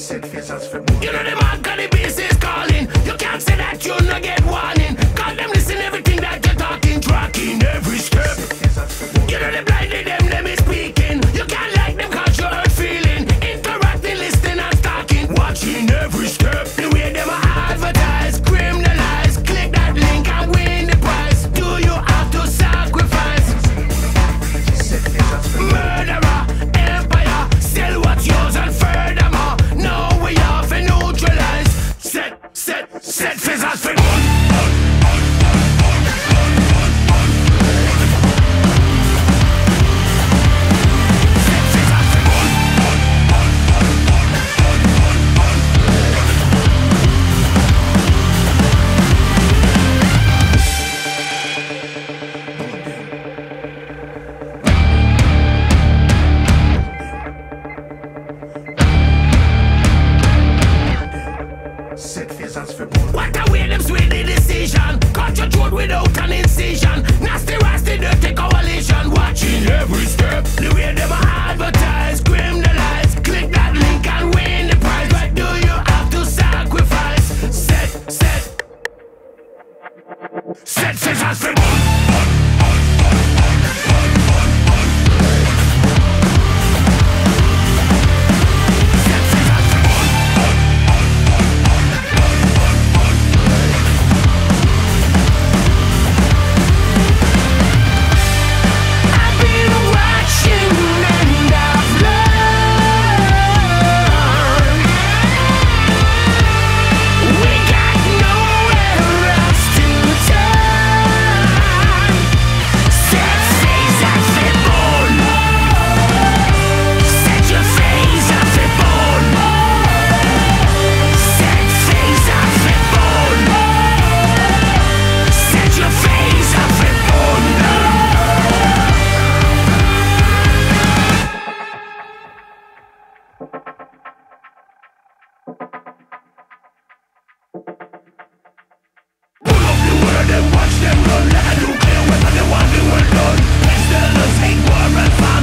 You know the man got the beast is calling. You can't say that you no get warning. Cause them listen everything that you're talking, tracking every step. You know the blinded them is speaking. You can't like them cause you hurt feeling. Interacting, listening and stalking, watching every step. The way them advertise, criminalize. Click that link and win the prize. Do you have to sacrifice? Murderer, empire, sell what's yours and furthermore. Now we have to neutralize. Set fizzles for what a way them sway the decision. Cut your throat without an incision. Nasty, rasty, dirty coalition. Watching every step. The way them advertise, criminalize. Click that link and win the prize. But do you have to sacrifice? Set scissors for them watch them run like a nuclear weapon. They want the world done. Instead of hate, war and fire.